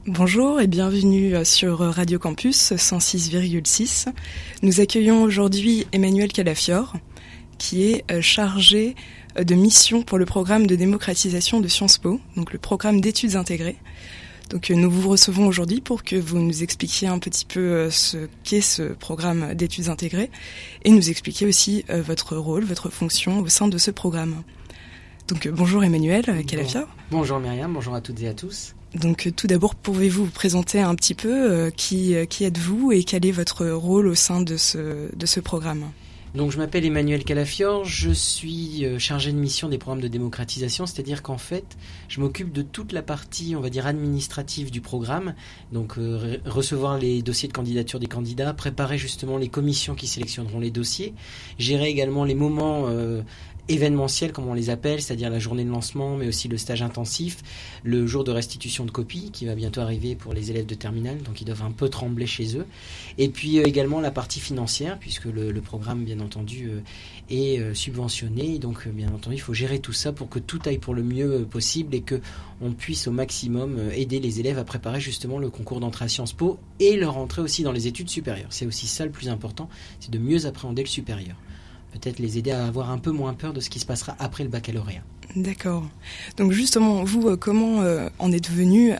Bonjour et bienvenue sur Radio Campus 106,6. Nous accueillons aujourd'hui Emmanuel Calafiore, qui est chargé de mission pour le programme de démocratisation de Sciences Po, donc le programme d'études intégrées. Donc nous vous recevons aujourd'hui pour que vous nous expliquiez un petit peu ce qu'est ce programme d'études intégrées et nous expliquiez aussi votre rôle, votre fonction au sein de ce programme. Donc bonjour Emmanuel Calafiore. Bonjour Myriam, bonjour à toutes et à tous. Donc tout d'abord, pouvez-vous vous présenter un petit peu qui êtes-vous et quel est votre rôle au sein de ce programme ? Donc je m'appelle Emmanuel Calafiore, je suis chargé de mission des programmes de démocratisation, c'est-à-dire qu'en fait, je m'occupe de toute la partie, on va dire, administrative du programme, donc recevoir les dossiers de candidature des candidats, préparer justement les commissions qui sélectionneront les dossiers, gérer également les moments événementiels, comme on les appelle, c'est-à-dire la journée de lancement, mais aussi le stage intensif, le jour de restitution de copies qui va bientôt arriver pour les élèves de terminale, donc ils doivent un peu trembler chez eux. Et puis également la partie financière, puisque le programme, bien entendu, est subventionné. Donc, bien entendu, il faut gérer tout ça pour que tout aille pour le mieux possible et que on puisse au maximum aider les élèves à préparer justement le concours d'entrée à Sciences Po et leur entrée aussi dans les études supérieures. C'est aussi ça le plus important, c'est de mieux appréhender le supérieur. Peut-être les aider à avoir un peu moins peur de ce qui se passera après le baccalauréat. D'accord. Donc justement, vous, comment en êtes-vous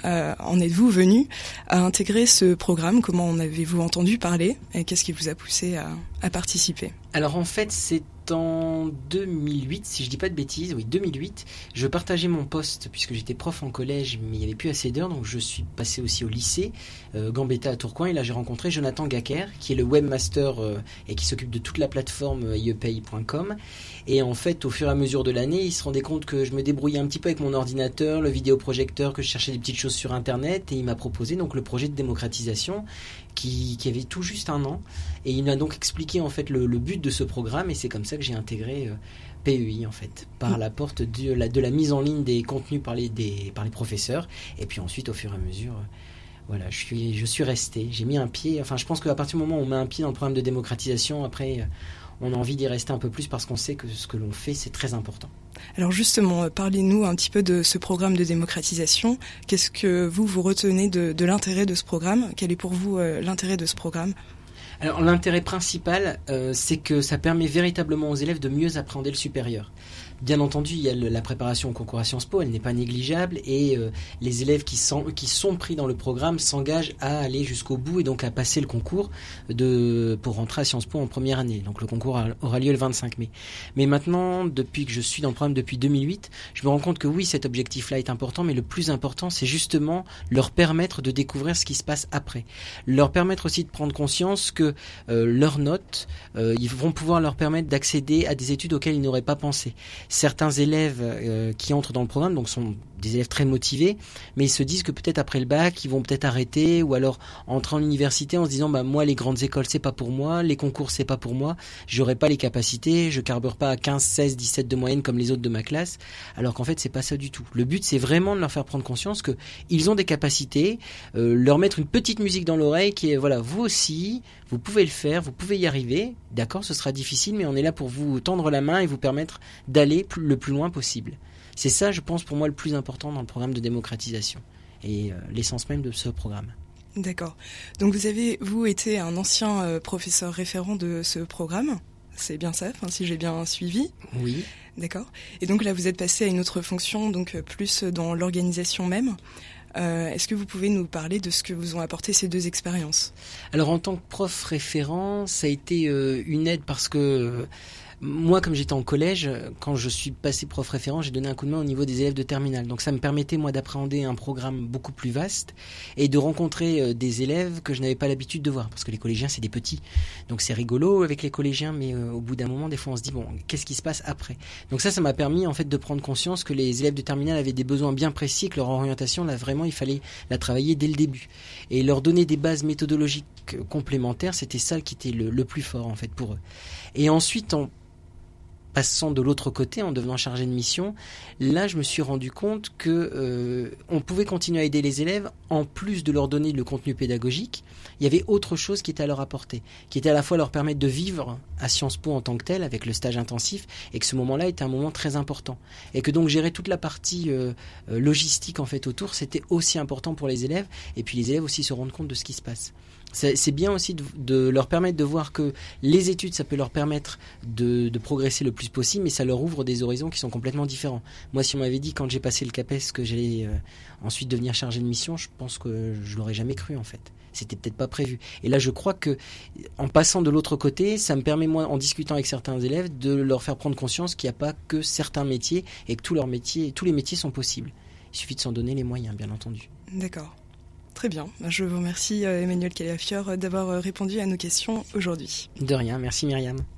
venu à intégrer ce programme ? Comment en avez-vous entendu parler ? Et qu'est-ce qui vous a poussé à participer ? Alors en fait, c'est en 2008, si je dis pas de bêtises, oui 2008, je partageais mon poste puisque j'étais prof en collège, mais il n'y avait plus assez d'heures, donc je suis passé aussi au lycée Gambetta à Tourcoing, et là j'ai rencontré Jonathan Gacker, qui est le webmaster et qui s'occupe de toute la plateforme iepay.com. Et en fait, au fur et à mesure de l'année, il se rendait compte que je me débrouillais un petit peu avec mon ordinateur, le vidéoprojecteur, que je cherchais des petites choses sur Internet, et il m'a proposé donc le projet de démocratisation qui avait tout juste un an. Et il m'a donc expliqué en fait le but de ce programme, et c'est comme ça que j'ai intégré PEI en fait, par la porte de la mise en ligne des contenus par les professeurs, et puis ensuite au fur et à mesure... Voilà, je suis resté, j'ai mis un pied, enfin je pense qu'à partir du moment où on met un pied dans le programme de démocratisation, après on a envie d'y rester un peu plus parce qu'on sait que ce que l'on fait c'est très important. Alors justement, parlez-nous un petit peu de ce programme de démocratisation. Qu'est-ce que vous retenez de l'intérêt de ce programme ? Quel est pour vous l'intérêt de ce programme ? Alors l'intérêt principal, c'est que ça permet véritablement aux élèves de mieux appréhender le supérieur. Bien entendu, il y a la préparation au concours à Sciences Po, elle n'est pas négligeable, et les élèves qui sont pris dans le programme s'engagent à aller jusqu'au bout et donc à passer le concours pour rentrer à Sciences Po en première année. Donc le concours aura lieu le 25 mai. Mais maintenant, depuis que je suis dans le programme depuis 2008, je me rends compte que oui, cet objectif-là est important, mais le plus important, c'est justement leur permettre de découvrir ce qui se passe après. Leur permettre aussi de prendre conscience que leurs notes, ils vont pouvoir leur permettre d'accéder à des études auxquelles ils n'auraient pas pensé. Certains élèves qui entrent dans le programme donc sont des élèves très motivés, mais ils se disent que peut-être après le bac, ils vont peut-être arrêter ou alors entrer en université en se disant moi les grandes écoles c'est pas pour moi, les concours c'est pas pour moi, j'aurai pas les capacités, je carbure pas à 15, 16, 17 de moyenne comme les autres de ma classe, alors qu'en fait c'est pas ça du tout. Le but c'est vraiment de leur faire prendre conscience que ils ont des capacités, leur mettre une petite musique dans l'oreille qui est voilà, vous aussi, vous pouvez le faire, vous pouvez y arriver, d'accord, ce sera difficile mais on est là pour vous tendre la main et vous permettre d'aller le plus loin possible. C'est ça, je pense, pour moi, le plus important dans le programme de démocratisation et l'essence même de ce programme. D'accord. Donc vous avez, vous, été un ancien professeur référent de ce programme, c'est bien ça, si j'ai bien suivi ? Oui. D'accord. Et donc là, vous êtes passé à une autre fonction, donc plus dans l'organisation même. Est-ce que vous pouvez nous parler de ce que vous ont apporté ces deux expériences ? Alors en tant que prof référent, ça a été une aide parce que... Moi, comme j'étais en collège, quand je suis passé prof référent, j'ai donné un coup de main au niveau des élèves de terminale. Donc ça me permettait, moi, d'appréhender un programme beaucoup plus vaste et de rencontrer des élèves que je n'avais pas l'habitude de voir. Parce que les collégiens, c'est des petits. Donc c'est rigolo avec les collégiens, mais au bout d'un moment, des fois, on se dit, bon, qu'est-ce qui se passe après ? Donc ça m'a permis, en fait, de prendre conscience que les élèves de terminale avaient des besoins bien précis et que leur orientation, là, vraiment, il fallait la travailler dès le début. Et leur donner des bases méthodologiques complémentaires, c'était ça qui était le plus fort, en fait, pour eux. Et ensuite, passant de l'autre côté, en devenant chargé de mission, là je me suis rendu compte que on pouvait continuer à aider les élèves en plus de leur donner le contenu pédagogique. Il y avait autre chose qui était à leur apporter, qui était à la fois leur permettre de vivre à Sciences Po en tant que tel, avec le stage intensif, et que ce moment-là était un moment très important. Et que donc gérer toute la partie logistique en fait autour, c'était aussi important pour les élèves, et puis les élèves aussi se rendent compte de ce qui se passe. C'est bien aussi de leur permettre de voir que les études, ça peut leur permettre de progresser le plus possible, mais ça leur ouvre des horizons qui sont complètement différents. Moi, si on m'avait dit quand j'ai passé le CAPES que j'allais ensuite devenir chargé de mission, je pense que je l'aurais jamais cru en fait. C'était peut-être pas prévu. Et là, je crois que en passant de l'autre côté, ça me permet, moi, en discutant avec certains élèves, de leur faire prendre conscience qu'il n'y a pas que certains métiers et que tous les métiers sont possibles. Il suffit de s'en donner les moyens, bien entendu. D'accord. Très bien. Je vous remercie, Emmanuel Calafior, d'avoir répondu à nos questions aujourd'hui. De rien. Merci, Myriam.